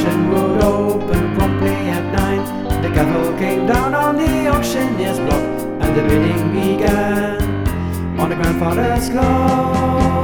auction would open promptly at 9. The gavel came down on the auctioneer's block, and the bidding began on the grandfather's clock.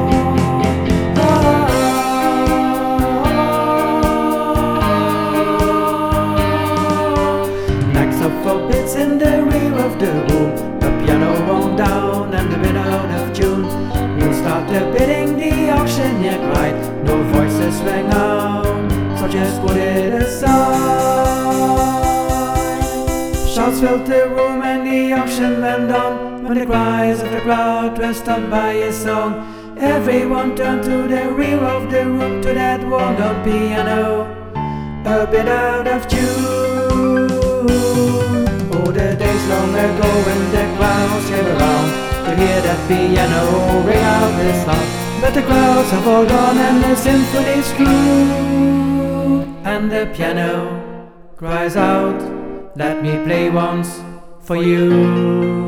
Next up for bids in the rear of the room, the piano wound down and the bid out of tune. We'll start the bidding, the auctioneer cried. No voices rang out, so just put it aside. Shouts filled the room and the auction went on, when the cries of the crowd were stopped by his song. Everyone turned to the rear of the room, to that worn-out piano, a bit out of tune. Oh, the days long ago when the crowds came around to hear that piano ring out this loud. But the crowds have all gone and the symphony's through, and the piano cries out, let me play once for you.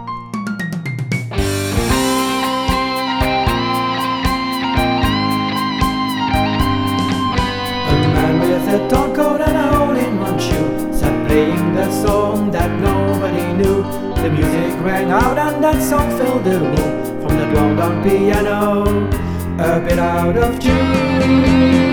A torn coat and a hole-in-one shoe sat playing that song that nobody knew. The music rang out and that song filled the room, from the wound-down piano, a bit out of tune.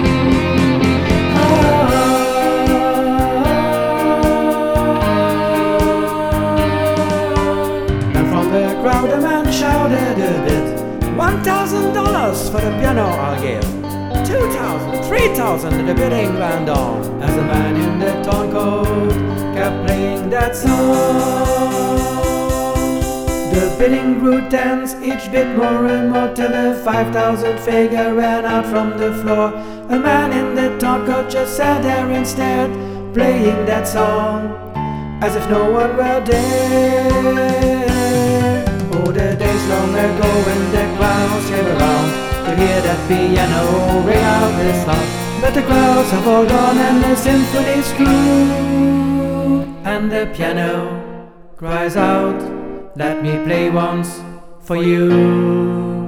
And from the crowd a man shouted a bit, $1,000 for the piano I'll give. 2,000, 3,000, and the bidding ran on, as the man in the torn coat kept playing that song. The bidding grew tense, each bid more and more, till the 5,000 figure ran out from the floor. A man in the torn coat just sat there and stared, playing that song as if no one were there. Oh, the days long ago when the crowds came around to hear that piano ring out this loud. But the crowds have all gone and the symphony's through, and the piano cries out, let me play once for you.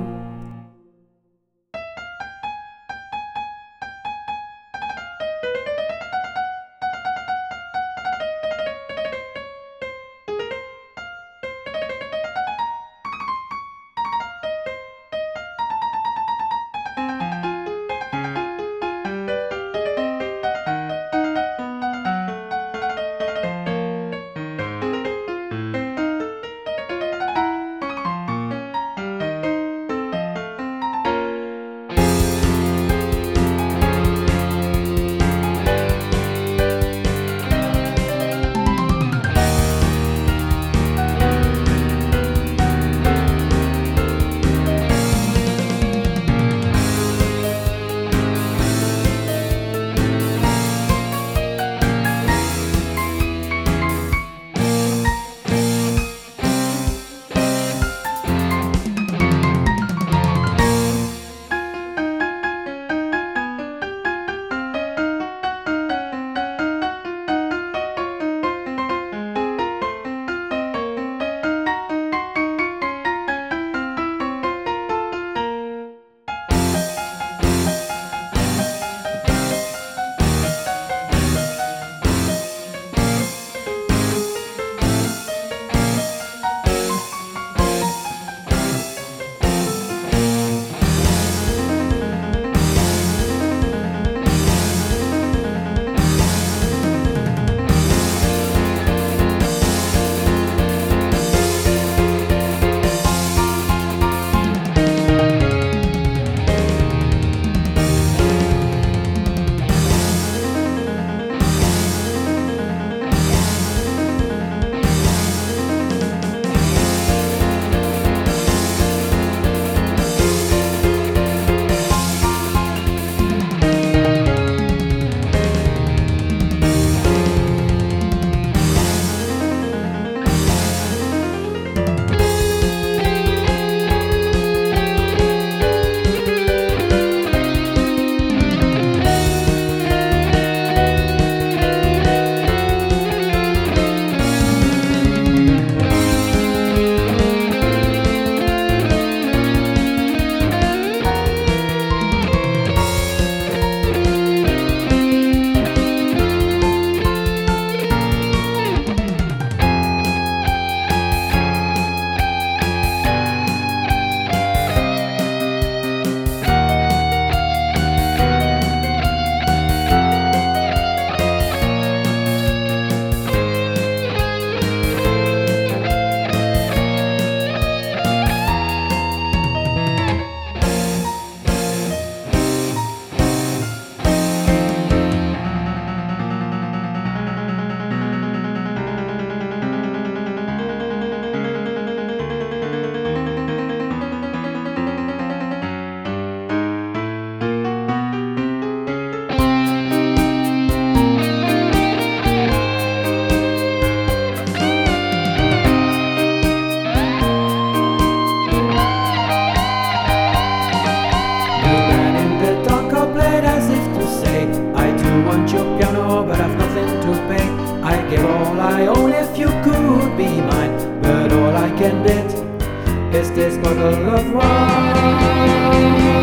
want your piano, but I've nothing to pay. I'd give all I own if you could be mine, but all I can bid is this bottle of wine.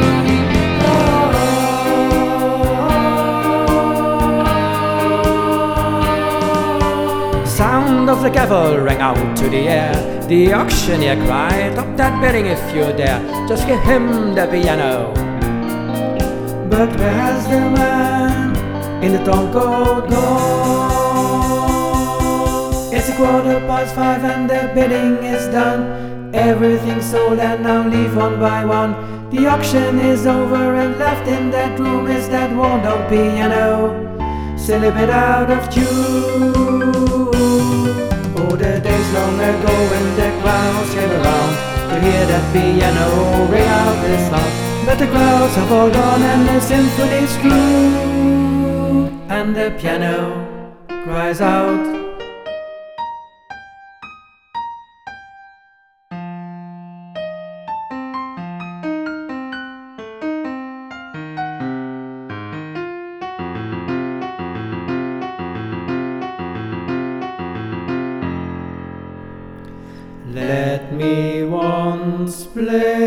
Sound of the gavel rang out to the air. The auctioneer cried, "Up that bidding if you dare, just give him the piano." But where's the man in the tall coat gold? It's 5:15 and the bidding is done. Everything's sold and now leave one by one. The auction is over and left in that room is that worn-down piano, still a bit out of tune. Oh, the days long ago when the crowds came around to hear that piano ring out this sound. But the crowds have all gone and the symphony's through, and the piano cries out. Let me once play